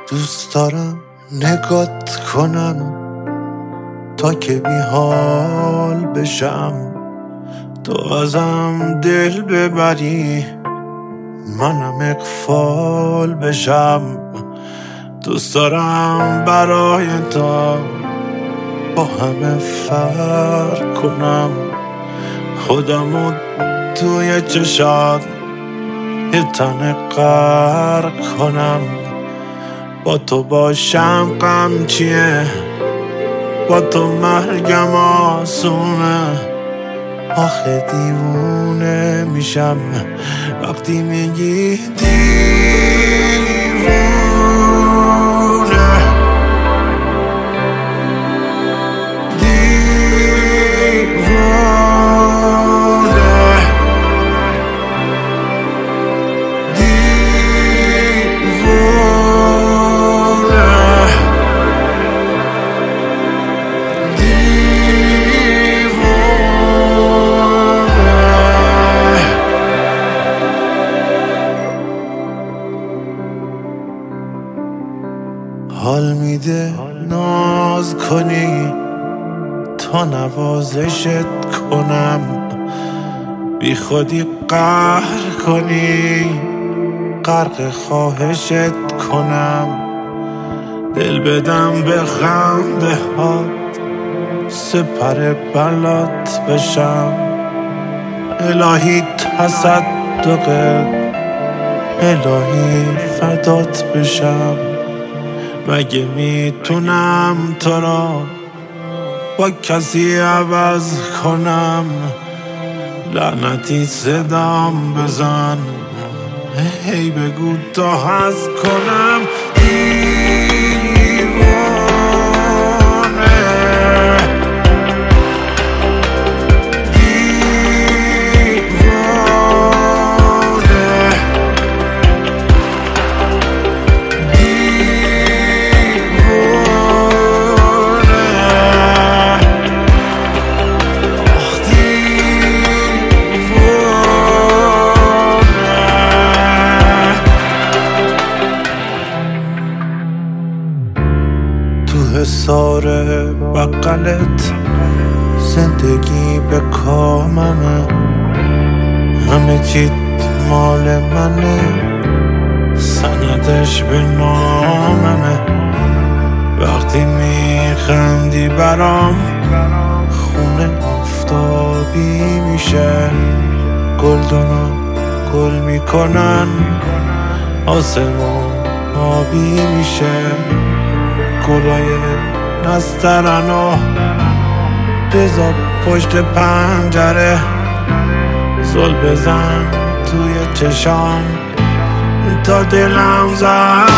دوست دارم نگات کنم تا که بی حال بشم، تو ازم دل ببری منم اغفال بشم. دوست دارم برای تو با همه فرق کنم، خودمو توی چشات یه تن غرق کنم. با تو باشم غم چیه، با تو مرگم آسونه. آخه دیوونه میشم وقتی میگی دیوونه. حال میده ناز کنی تا نوازشت کنم، بی خودی قهر کنی غرق خواهشت کنم. دل بدم به خنده هات سپر بلات بشم، الهی تصدقت الهی فدات بشم. مگه میتونم تو را با کسی عوض کنم؟ لعنتی صدام بزن هی بگو تا هست کنم. حصار بقلت زندگی به کاممه، همه چیت مال منه، سندش به ناممه. وقتی میخندی برام خونه آفتابی میشه، گلدونا گل میکنن آسمون آبی میشه. گلای نسترنو بذار پشت پنجره، زل بزن توی چشام تا دلم زد